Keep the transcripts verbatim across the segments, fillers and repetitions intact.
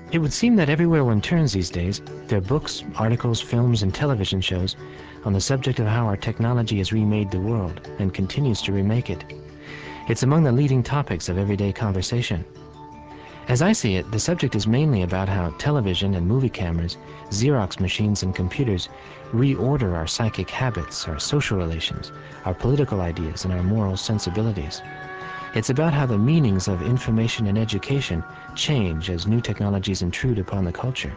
It would seem that everywhere one turns these days, there are books, articles, films, and television shows on the subject of how our technology has remade the world and continues to remake it. It's among the leading topics of everyday conversation. As I see it, the subject is mainly about how television and movie cameras, Xerox machines and computers reorder our psychic habits, our social relations, our political ideas, and our moral sensibilities. It's about how the meanings of information and education change as new technologies intrude upon the culture.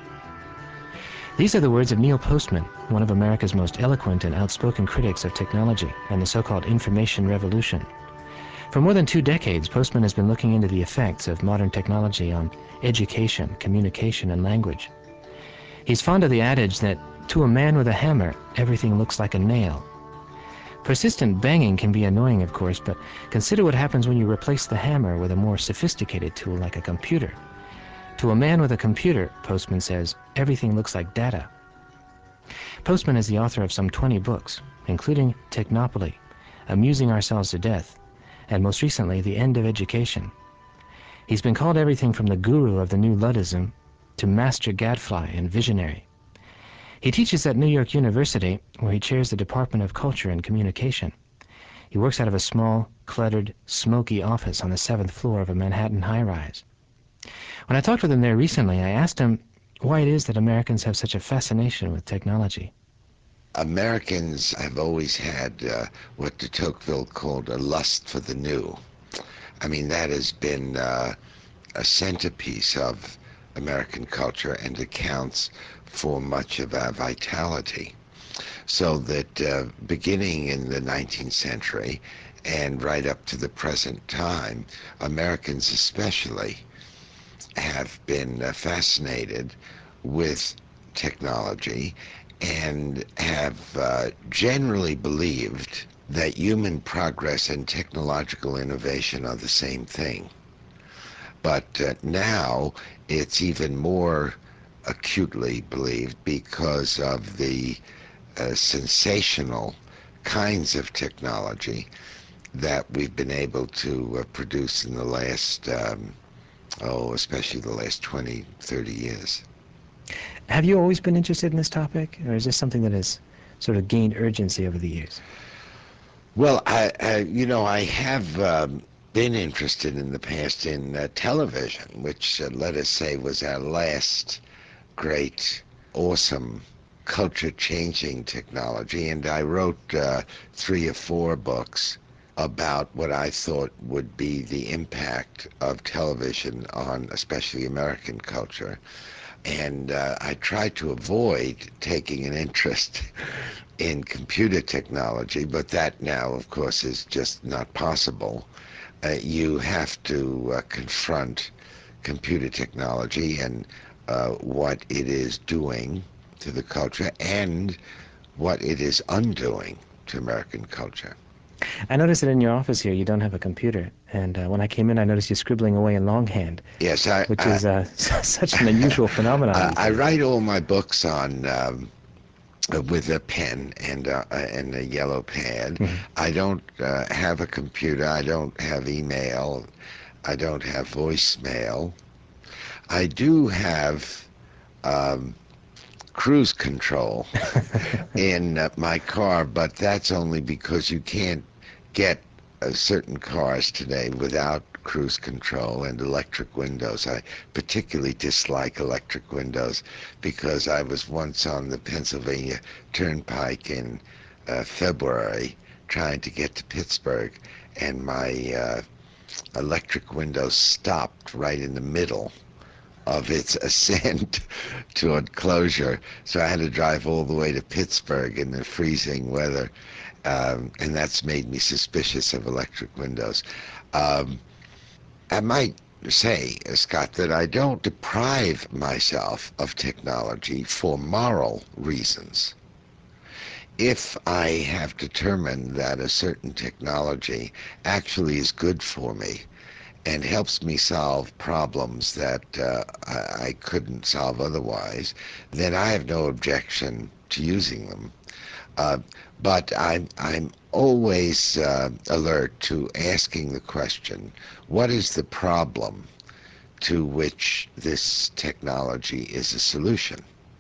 These are the words of Neil Postman, one of America's most eloquent and outspoken critics of technology and the so-called information revolution. For more than two decades, Postman has been looking into the effects of modern technology on education, communication, and language. He's fond of the adage that, to a man with a hammer, everything looks like a nail. Persistent banging can be annoying, of course, but consider what happens when you replace the hammer with a more sophisticated tool like a computer. To a man with a computer, Postman says, everything looks like data. Postman is the author of some twenty books, including Technopoly, Amusing Ourselves to Death, and most recently, The End of Education. He's been called everything from the guru of the new Luddism to master gadfly and visionary. He teaches at New York University, where he chairs the Department of Culture and Communication. He works out of a small, cluttered, smoky office on the seventh floor of a Manhattan high-rise. When I talked with him there recently, I asked him why it is that Americans have such a fascination with technology. Americans have always had uh, what de Tocqueville called a lust for the new. I mean, that has been uh, a centerpiece of American culture and accounts for much of our vitality. So that uh, beginning in the nineteenth century and right up to the present time, Americans especially have been uh, fascinated with technology and have uh, generally believed that human progress and technological innovation are the same thing. But uh, now it's even more acutely believed because of the uh, sensational kinds of technology that we've been able to uh, produce in the last, um, oh, especially the last twenty, thirty years. Have you always been interested in this topic, or is this something that has sort of gained urgency over the years? Well, I, I you know, I have um, been interested in the past in uh, television, which, uh, let us say, was our last great, awesome, culture-changing technology. And I wrote uh, three or four books about what I thought would be the impact of television on especially American culture. And uh, I tried to avoid taking an interest in computer technology, but that now, of course, is just not possible. Uh, you have to uh, confront computer technology and uh, what it is doing to the culture and what it is undoing to American culture. I noticed that in your office here you don't have a computer, and uh, when I came in I noticed you scribbling away in longhand. Yes, I, which I, is uh, such an unusual phenomenon. I, I write all my books on um, uh, with a pen and uh, and a yellow pad. Mm-hmm. I don't uh, have a computer. I don't have email. I don't have voicemail. I do have um, cruise control in uh, my car, but that's only because you can't get uh, certain cars today without cruise control and electric windows. I particularly dislike electric windows because I was once on the Pennsylvania Turnpike in uh, February trying to get to Pittsburgh, and my uh, electric window stopped right in the middle of its ascent toward closure. So I had to drive all the way to Pittsburgh in the freezing weather, um, and that's made me suspicious of electric windows. Um, I might say, Scott, that I don't deprive myself of technology for moral reasons. If I have determined that a certain technology actually is good for me and helps me solve problems that uh, I, I couldn't solve otherwise, then I have no objection to using them. Uh, but I'm, I'm always uh, alert to asking the question, what is the problem to which this technology is a solution.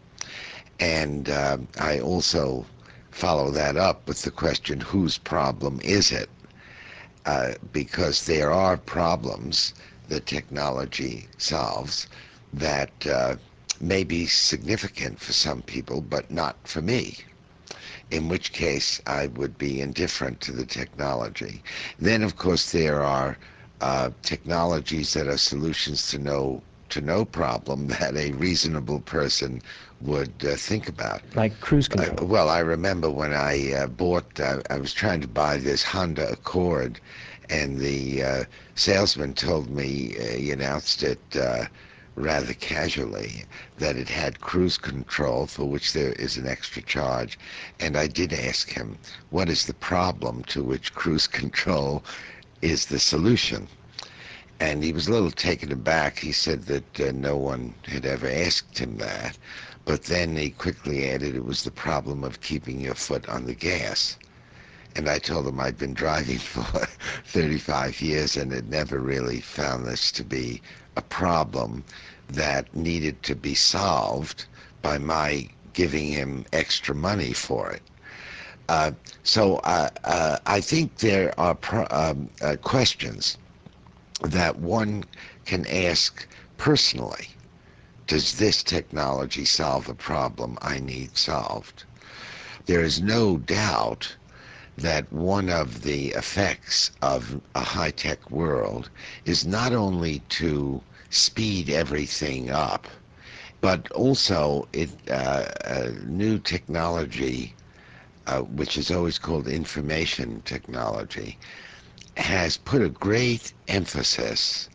And uh, I also follow that up with the question, whose problem is it? Uh, because there are problems that technology solves that uh, may be significant for some people, but not for me, in which case I would be indifferent to the technology. Then, of course, there are uh, technologies that are solutions to no to no problem that a reasonable person would uh, think about. Like cruise control. Uh, well, I remember when I uh, bought, uh, I was trying to buy this Honda Accord, and the uh, salesman told me, uh, he announced it uh, rather casually, that it had cruise control, for which there is an extra charge. And I did ask him, what is the problem to which cruise control is the solution? And he was a little taken aback. He said that uh, no one had ever asked him that. But then he quickly added it was the problem of keeping your foot on the gas. And I told him I'd been driving for thirty-five years and had never really found this to be a problem that needed to be solved by my giving him extra money for it. Uh, so uh, uh, I think there are pro um, uh, questions that one can ask personally. Does this technology solve a problem I need solved? There is no doubt that one of the effects of a high-tech world is not only to speed everything up, but also it, uh, uh, new technology, uh, which is always called information technology, has put a great emphasis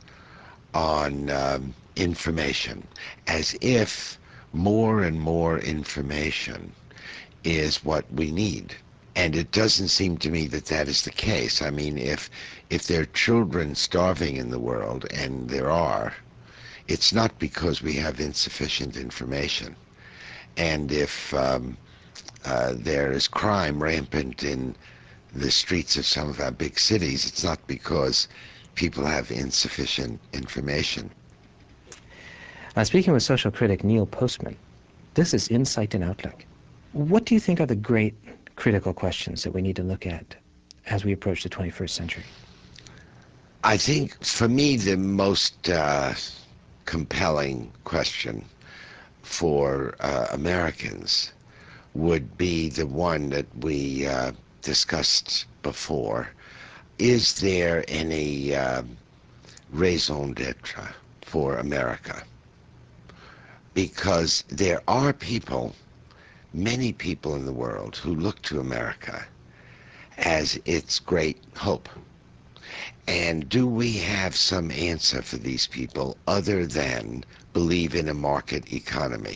on um, information, as if more and more information is what we need. And it doesn't seem to me that that is the case. I mean, if if there are children starving in the world, and there are, it's not because we have insufficient information. And if um, uh, there is crime rampant in the streets of some of our big cities, it's not because people have insufficient information. Uh, speaking with social critic Neil Postman, this is Insight and Outlook. What do you think are the great critical questions that we need to look at as we approach the twenty-first century? I think, for me, the most uh, compelling question for uh, Americans would be the one that we uh, discussed before. Is there any uh, raison d'etre for America? Because there are people, many people in the world, who look to America as its great hope. And do we have some answer for these people other than believe in a market economy?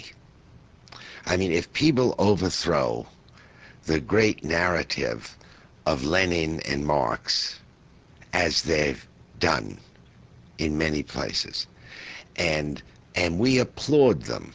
I mean, if people overthrow the great narrative of Lenin and Marx, as they've done in many places, and and we applaud them,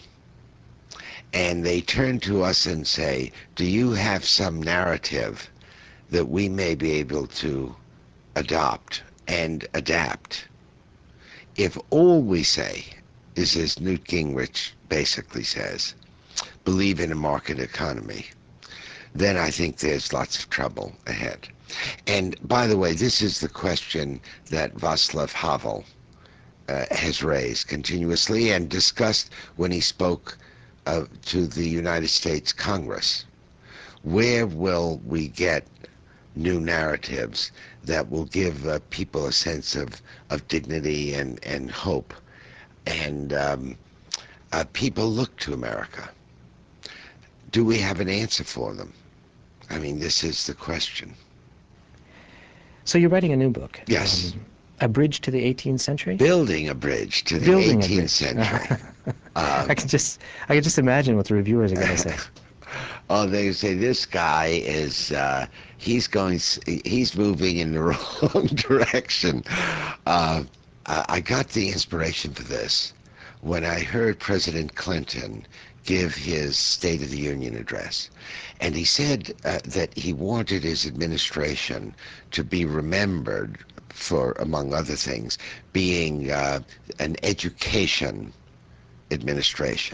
and they turn to us and say, do you have some narrative that we may be able to adopt and adapt? If all we say is, as Newt Gingrich basically says, believe in a market economy, then I think there's lots of trouble ahead. And by the way, this is the question that Václav Havel uh, has raised continuously and discussed when he spoke uh, to the United States Congress. Where will we get new narratives that will give uh, people a sense of, of dignity and, and hope? And um, uh, people look to America. Do we have an answer for them? I mean, this is the question. So you're writing a new book. Yes. Um, A Bridge to the eighteenth Century? Building a bridge to the Building a eighteenth bridge. century. I um, can just, I can just imagine what the reviewers are going to say. Oh, they say this guy is, uh, he's going, he's moving in the wrong direction. Uh, I got the inspiration for this when I heard President Clinton give his State of the Union address. And he said uh, that he wanted his administration to be remembered for, among other things, being uh, an education administration.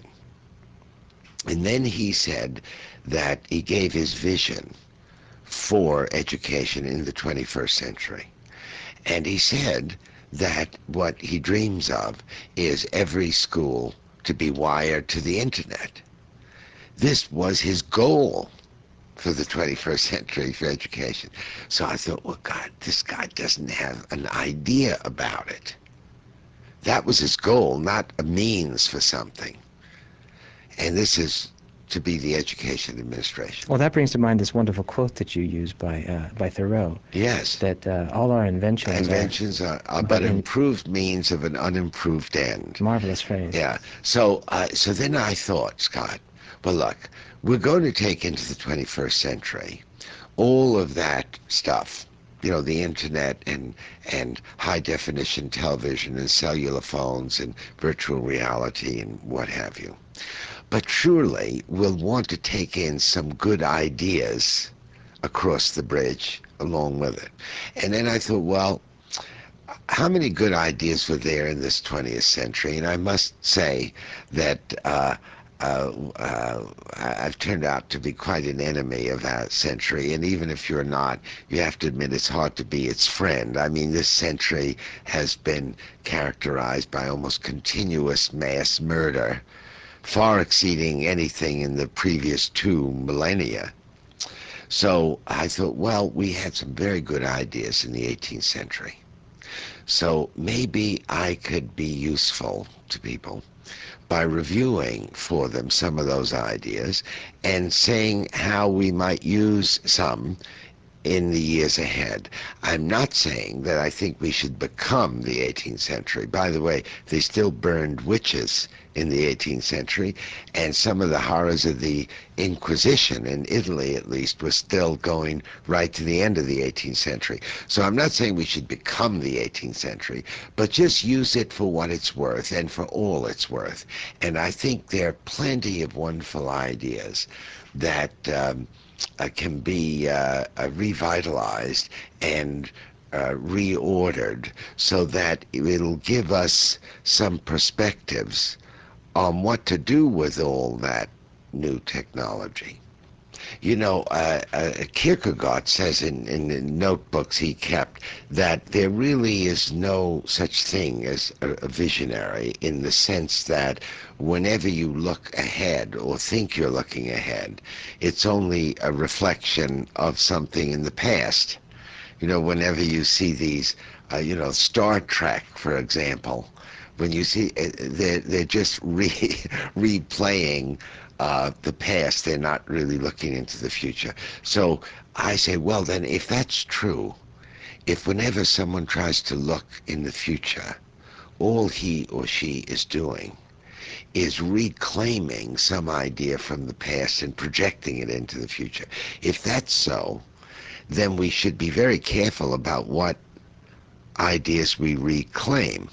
And then he said that he gave his vision for education in the twenty-first century. And he said that what he dreams of is every school to be wired to the internet. This was his goal for the twenty-first century for education. So I thought, well, God, this guy doesn't have an idea about it. That was his goal, not a means for something. And this is to be the education administration. Well, that brings to mind this wonderful quote that you use by uh, by Thoreau. Yes. That uh, all our inventions, inventions are, are, are but improved means of an unimproved end. Marvelous phrase. Yeah. So, uh, so then I thought, Scott, well, look, we're going to take into the twenty-first century all of that stuff, you know, the internet and and high definition television and cellular phones and virtual reality and what have you. But surely we'll want to take in some good ideas across the bridge along with it. And then I thought, well, how many good ideas were there in this twentieth century? And I must say that uh, uh, uh, I've turned out to be quite an enemy of our century. And even if you're not, you have to admit it's hard to be its friend. I mean, this century has been characterized by almost continuous mass murder, far exceeding anything in the previous two millennia. So I thought, well, we had some very good ideas in the eighteenth century. So maybe I could be useful to people by reviewing for them some of those ideas and saying how we might use some in the years ahead. I'm not saying that I think we should become the eighteenth century. By the way, they still burned witches in the eighteenth century, and some of the horrors of the Inquisition, in Italy at least, was still going right to the end of the eighteenth century. So I'm not saying we should become the eighteenth century, but just use it for what it's worth and for all it's worth. And I think there are plenty of wonderful ideas that um, Uh, can be uh, uh, revitalized and uh, reordered so that it'll give us some perspectives on what to do with all that new technology. You know, uh, uh, Kierkegaard says in, in the notebooks he kept that there really is no such thing as a, a visionary, in the sense that whenever you look ahead or think you're looking ahead, it's only a reflection of something in the past. You know, whenever you see these, uh, you know, Star Trek, for example, when you see, uh, they're, they're just re replaying Uh, the past. They're not really looking into the future. So I say, well, then, if that's true, if whenever someone tries to look in the future, all he or she is doing is reclaiming some idea from the past and projecting it into the future, if that's so, then we should be very careful about what ideas we reclaim.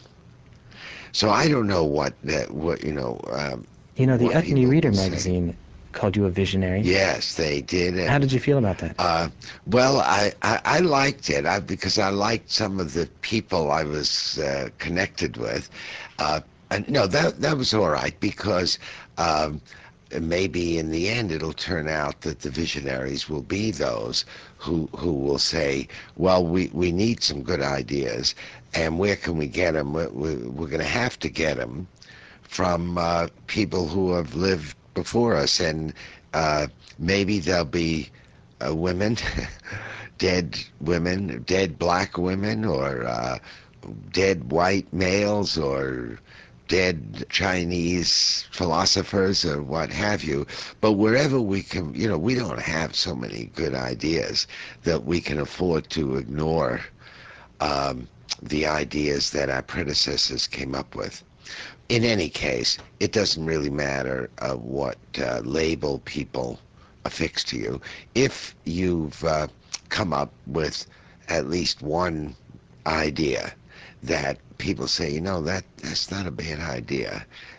So I don't know what that, what, you know, um, You know, the Utne Reader magazine called you a visionary. Yes, they did. And, how did you feel about that? Uh, well, I, I, I liked it I, because I liked some of the people I was uh, connected with. Uh, and no, that that was all right, because um, maybe in the end it'll turn out that the visionaries will be those who who will say, well, we, we need some good ideas, and where can we get them? We're, we're going to have to get them from uh, people who have lived before us, and uh, maybe there'll be uh, women, dead women, dead black women, or uh, dead white males, or dead Chinese philosophers, or what have you. But wherever we can, you know, we don't have so many good ideas that we can afford to ignore um, the ideas that our predecessors came up with. In any case, it doesn't really matter uh, what uh, label people affix to you. If you've uh, come up with at least one idea that people say, you know, that that's not a bad idea,